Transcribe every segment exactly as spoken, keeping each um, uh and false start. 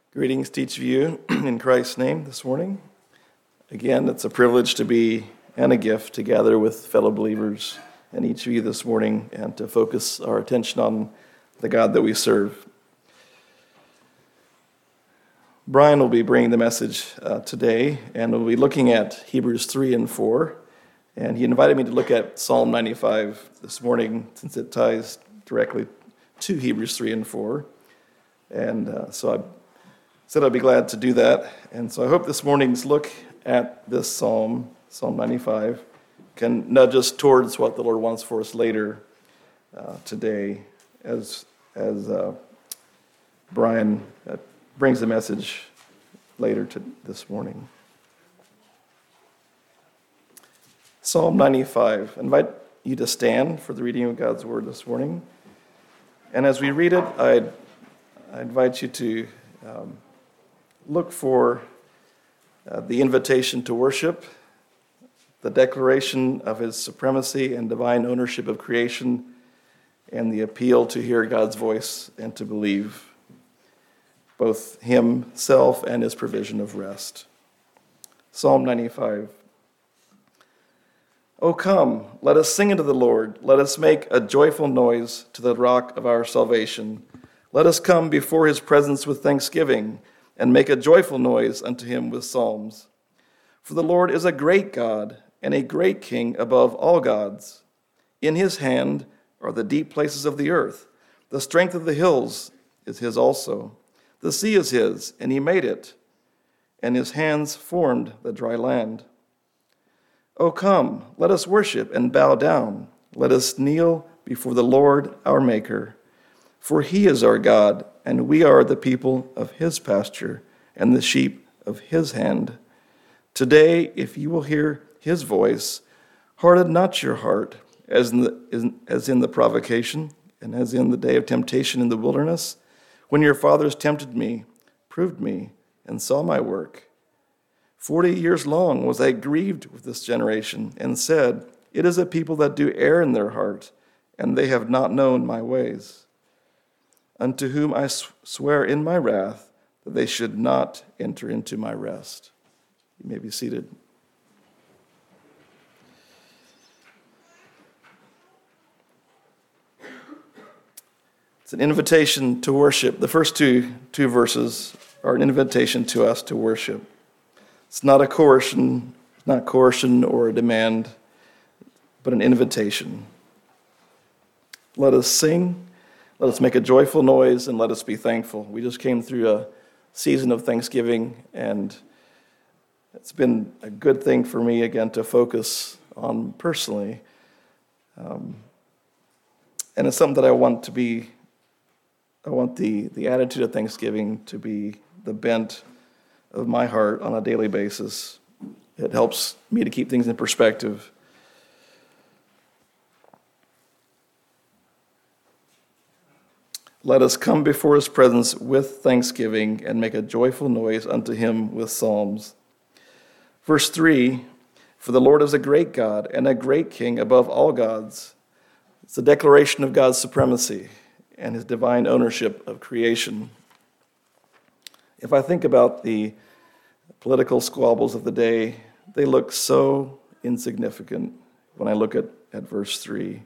Greetings to each of you in Christ's name this morning. Again, it's a privilege to be and a gift to gather with fellow believers and each of you this morning and to focus our attention on the God that we serve. Brian will be bringing the message uh, today, and we'll be looking at Hebrews three and four. And he invited me to look at Psalm ninety-five this morning since it ties directly to Hebrews three and four. And uh, so I said I'd be glad to do that. And so I hope this morning's look at this psalm, Psalm ninety-five, can nudge us towards what the Lord wants for us later uh, today as, as uh, Brian uh, brings the message later to this morning. Psalm ninety-five. I invite you to stand for the reading of God's word this morning. And as we read it, I'd, I invite you to um, look for uh, the invitation to worship, the declaration of his supremacy and divine ownership of creation, and the appeal to hear God's voice and to believe both himself and his provision of rest. Psalm ninety-five. O come, let us sing unto the Lord. Let us make a joyful noise to the rock of our salvation. Let us come before his presence with thanksgiving and make a joyful noise unto him with psalms. For the Lord is a great God and a great King above all gods. In his hand are the deep places of the earth. The strength of the hills is his also. The sea is his, and he made it, and his hands formed the dry land. O come, let us worship and bow down. Let us kneel before the Lord our Maker. For he is our God, and we are the people of his pasture and the sheep of his hand. Today, if you will hear his voice, harden not your heart, as in the, as in the provocation and as in the day of temptation in the wilderness, when your fathers tempted me, proved me, and saw my work. Forty years long was I grieved with this generation, and said, it is a people that do err in their heart, and they have not known my ways. Unto whom I swear in my wrath that they should not enter into my rest. You may be seated. It's an invitation to worship. The first two, two verses are an invitation to us to worship. It's not a coercion, not coercion or a demand, but an invitation. Let us sing, let us make a joyful noise, and let us be thankful. We just came through a season of Thanksgiving, and it's been a good thing for me, again, to focus on personally. Um, and it's something that I want to be, I want the, the attitude of Thanksgiving to be the bent of my heart on a daily basis. It helps me to keep things in perspective. Let us come before his presence with thanksgiving and make a joyful noise unto him with psalms. Verse three, for the Lord is a great God and a great King above all gods. It's a declaration of God's supremacy and his divine ownership of creation. If I think about the political squabbles of the day, they look so insignificant when I look at, at verse three.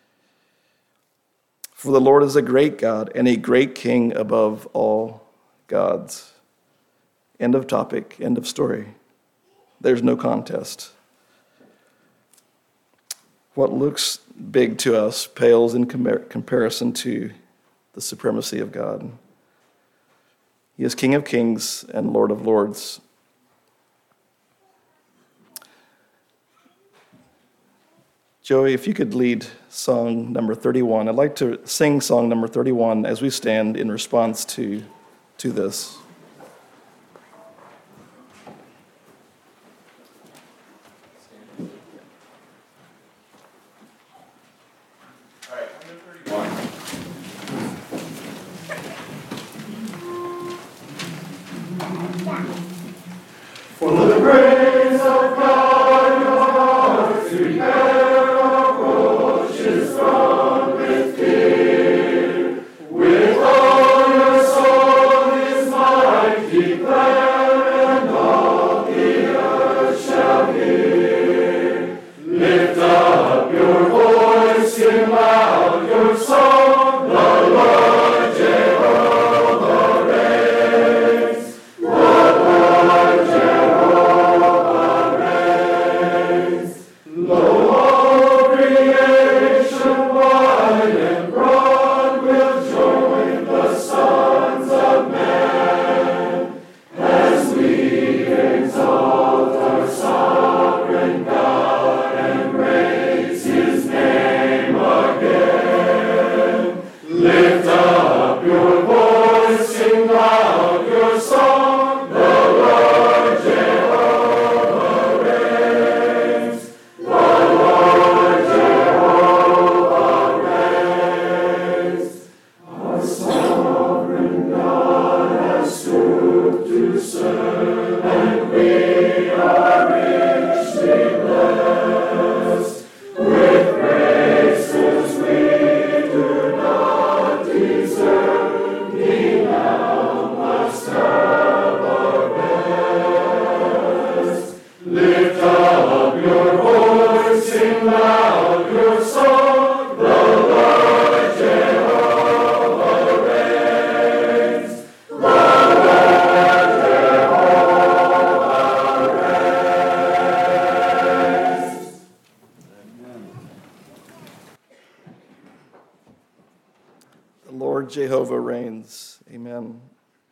For the Lord is a great God and a great King above all gods. End of topic, end of story. There's no contest. What looks big to us pales in com- comparison to the supremacy of God. He is King of kings and Lord of lords. Joey, if you could lead song number thirty-one. I'd like to sing song number thirty-one as we stand in response to, to this. All right, number thirty-one. For the grace of God, your hearts prepare approaches from with fear, with all your soul is mine. The Lord Jehovah reigns. Amen.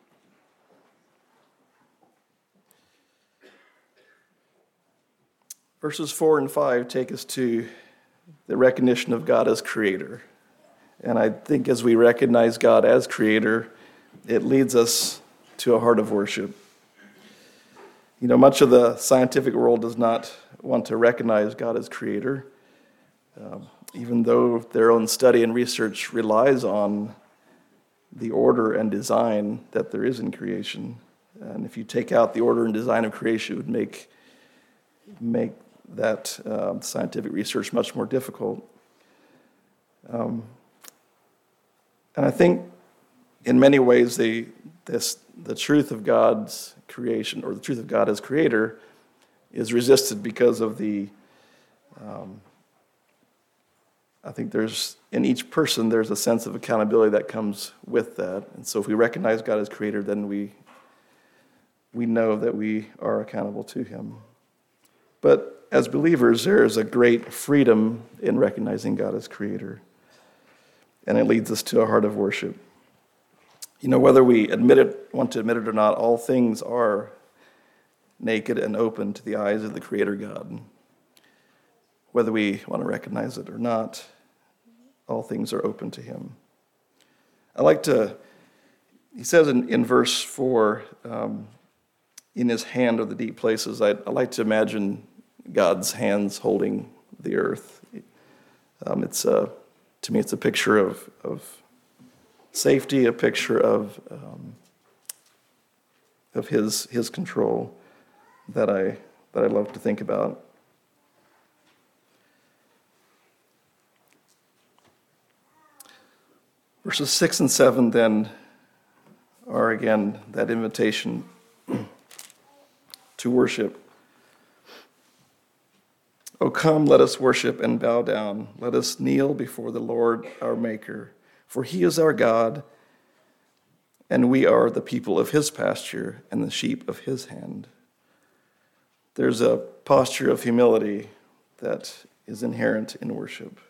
Verses four and five take us to the recognition of God as creator. And I think as we recognize God as creator, it leads us to a heart of worship. You know, much of the scientific world does not want to recognize God as creator, um, even though their own study and research relies on the order and design that there is in creation. And if you take out the order and design of creation, it would make, make that uh, scientific research much more difficult. Um, and I think in many ways, the, this, the truth of God's creation, or the truth of God as creator, is resisted because of the, um, I think there's, in each person, there's a sense of accountability that comes with that. And so if we recognize God as creator, then we, we know that we are accountable to him. But as believers, there is a great freedom in recognizing God as creator. And it leads us to a heart of worship. You know, whether we admit it, want to admit it or not, all things are naked and open to the eyes of the Creator God. Whether we want to recognize it or not, all things are open to him. I like to, he says in, in verse four, um, in his hand are the deep places. I, I like to imagine God's hands holding the earth. Um, it's a, to me, it's a picture of, of safety, a picture of um, of his his control that I that I love to think about. Verses six and seven then are again that invitation to worship. O come, let us worship and bow down. Let us kneel before the Lord our Maker. For he is our God, and we are the people of his pasture and the sheep of his hand. There's a posture of humility that is inherent in worship.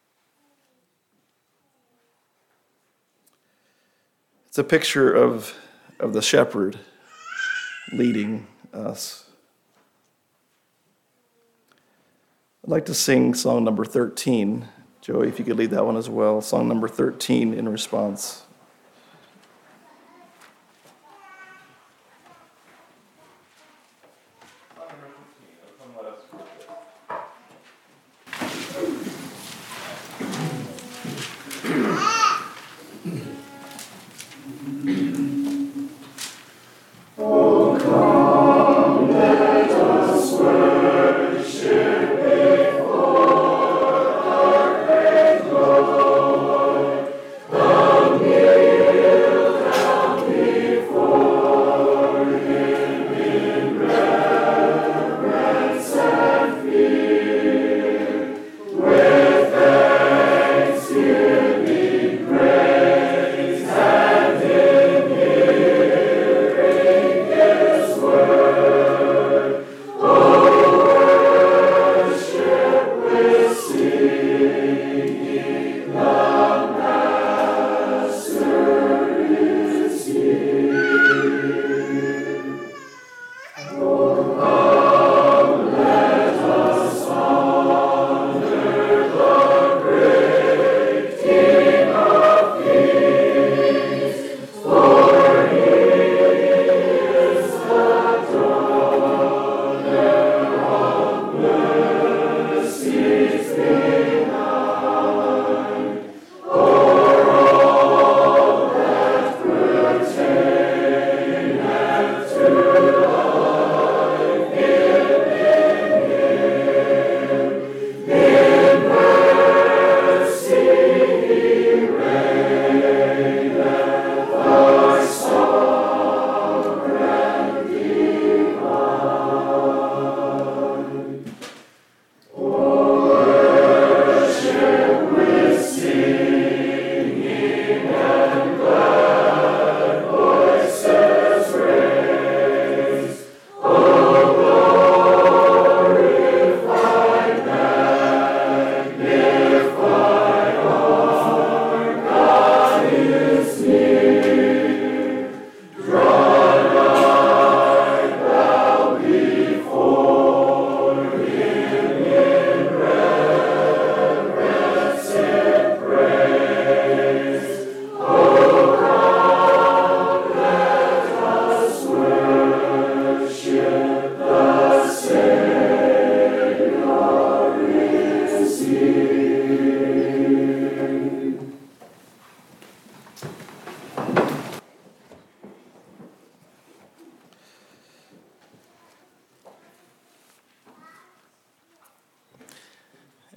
It's a picture of, of the shepherd leading us. I'd like to sing song number thirteen. Joey, if you could lead that one as well. Song number thirteen in response. Yeah.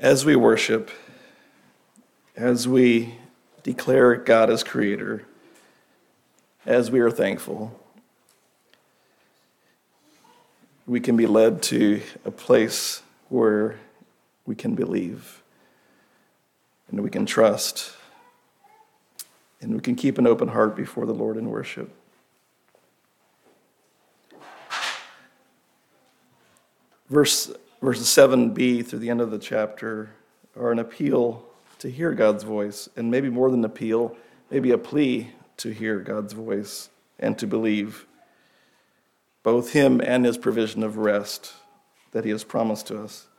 as we worship, as we declare God as creator, as we are thankful, we can be led to a place where we can believe and we can trust and we can keep an open heart before the Lord in worship. Verse, verses seven b through the end of the chapter are an appeal to hear God's voice, and maybe more than an appeal, maybe a plea to hear God's voice and to believe both him and his provision of rest that he has promised to us.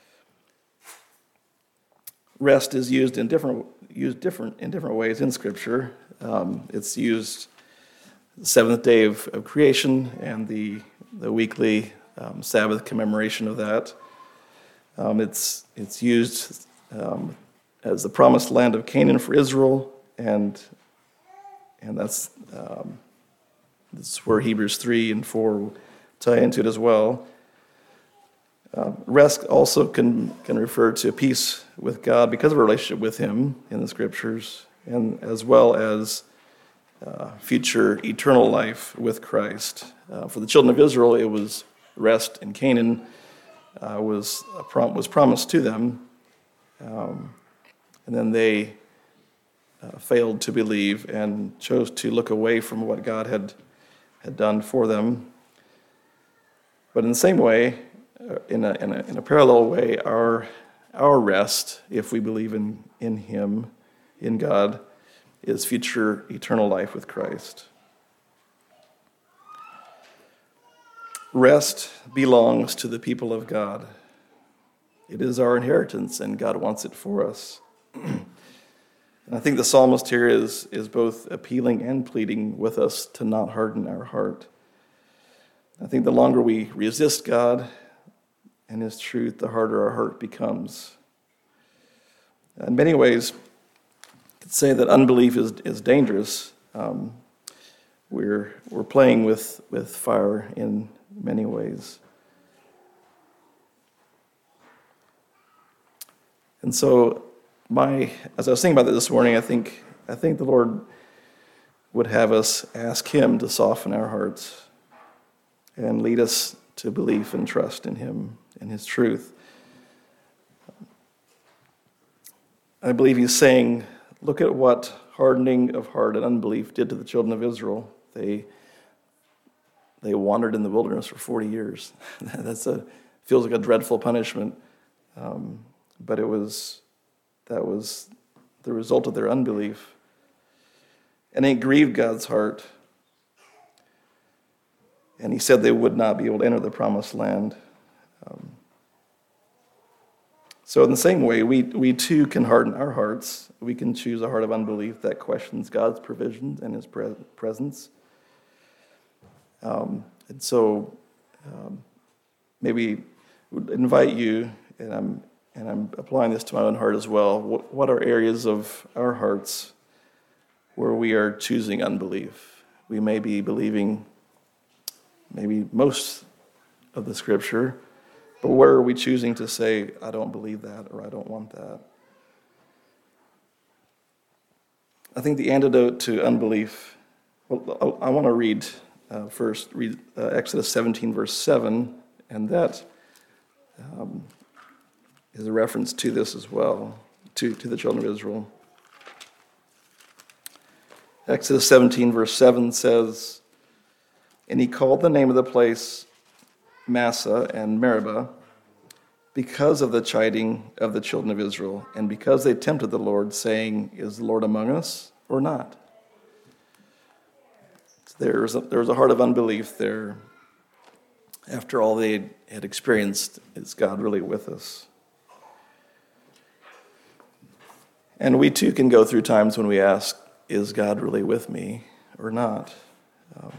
Rest is used in different used different in different ways in Scripture. Um, it's used the seventh day of, of creation and the the weekly um, Sabbath commemoration of that. Um, it's it's used um, as the promised land of Canaan for Israel, and and that's um, that's where Hebrews three and four tie into it as well. Uh, rest also can, can refer to peace with God because of a relationship with him in the Scriptures, and as well as uh, future eternal life with Christ. Uh, for the children of Israel, it was rest in Canaan uh, was a prom- was promised to them, um, and then they uh, failed to believe and chose to look away from what God had had done for them. But in the same way, In a, in a in a parallel way, our our rest, if we believe in, in him, in God, is future eternal life with Christ. Rest belongs to the people of God. It is our inheritance, and God wants it for us. And I think the psalmist here is, is both appealing and pleading with us to not harden our heart. I think the longer we resist God and his truth, the harder our heart becomes. In many ways, I could say that unbelief is, is dangerous. Um, we're we're playing with, with fire in many ways. And so, my as I was thinking about that this morning, I think I think the Lord would have us ask him to soften our hearts and lead us to belief and trust in him and his truth. I believe he's saying, look at what hardening of heart and unbelief did to the children of Israel. They they wandered in the wilderness for forty years. That's a feels like a dreadful punishment, um, but it was that was the result of their unbelief, and it grieved God's heart. And he said they would not be able to enter the promised land. Um, so in the same way, we, we too can harden our hearts. We can choose a heart of unbelief that questions God's provisions and his pre- presence. Um, and so um, maybe would invite you, and I'm, and I'm applying this to my own heart as well, what, what are areas of our hearts where we are choosing unbelief? We may be believing maybe most of the Scripture, but where are we choosing to say, I don't believe that, or I don't want that? I think the antidote to unbelief, well, I want to read uh, first, read uh, Exodus seventeen, verse seven, and that um, is a reference to this as well, to, to the children of Israel. Exodus seventeen, verse seven says, and he called the name of the place Massah and Meribah because of the chiding of the children of Israel, and because they tempted the Lord, saying, is the Lord among us or not? There was a, there was a heart of unbelief there. After all they had experienced, is God really with us? And we too can go through times when we ask, is God really with me or not? Um,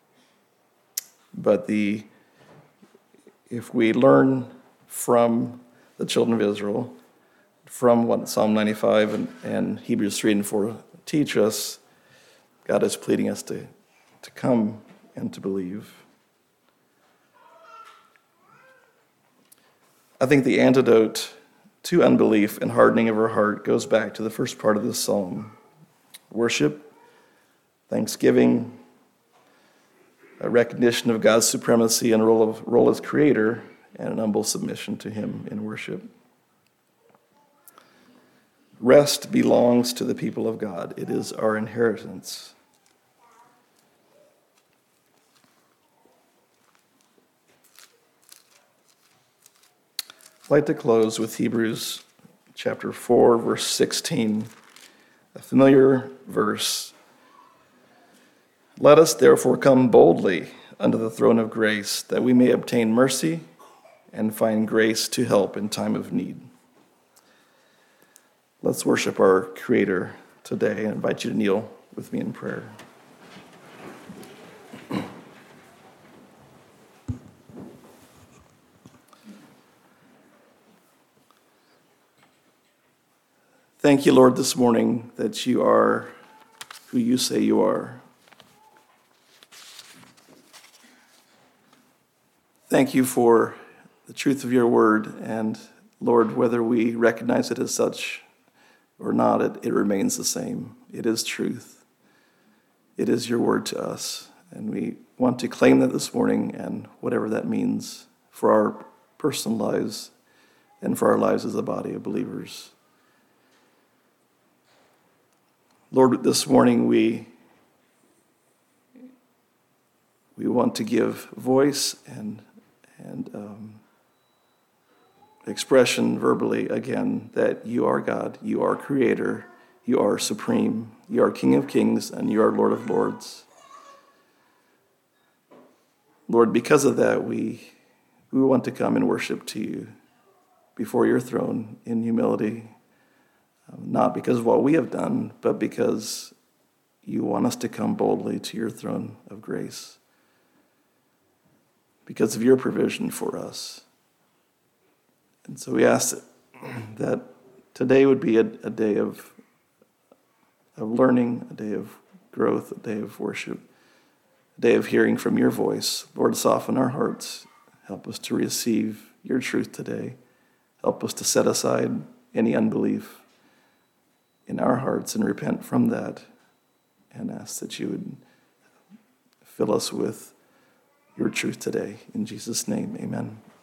But the if we learn from the children of Israel, from what Psalm ninety-five and, and Hebrews three and four teach us, God is pleading us to, to come and to believe. I think the antidote to unbelief and hardening of our heart goes back to the first part of this psalm. Worship, thanksgiving, a recognition of God's supremacy and role, of, role as creator, and an humble submission to him in worship. Rest belongs to the people of God. It is our inheritance. I'd like to close with Hebrews chapter four, verse sixteen, a familiar verse. Let us therefore come boldly unto the throne of grace, that we may obtain mercy and find grace to help in time of need. Let's worship our Creator today. I invite you to kneel with me in prayer. Thank you, Lord, this morning that you are who you say you are. Thank you for the truth of your word, and Lord, whether we recognize it as such or not, it, it remains the same. It is truth. It is your word to us, and we want to claim that this morning, and whatever that means for our personal lives and for our lives as a body of believers. Lord, this morning we we want to give voice and and um, expression verbally again that you are God, you are Creator, you are supreme, you are King of Kings, and you are Lord of Lords. Lord, because of that, we we want to come and worship to you before your throne in humility. Not because of what we have done, but because you want us to come boldly to your throne of grace. Because of your provision for us. And so we ask that, that today would be a, a day of, of learning, a day of growth, a day of worship, a day of hearing from your voice. Lord, soften our hearts. Help us to receive your truth today. Help us to set aside any unbelief in our hearts and repent from that, and ask that you would fill us with your truth today. In Jesus' name, amen.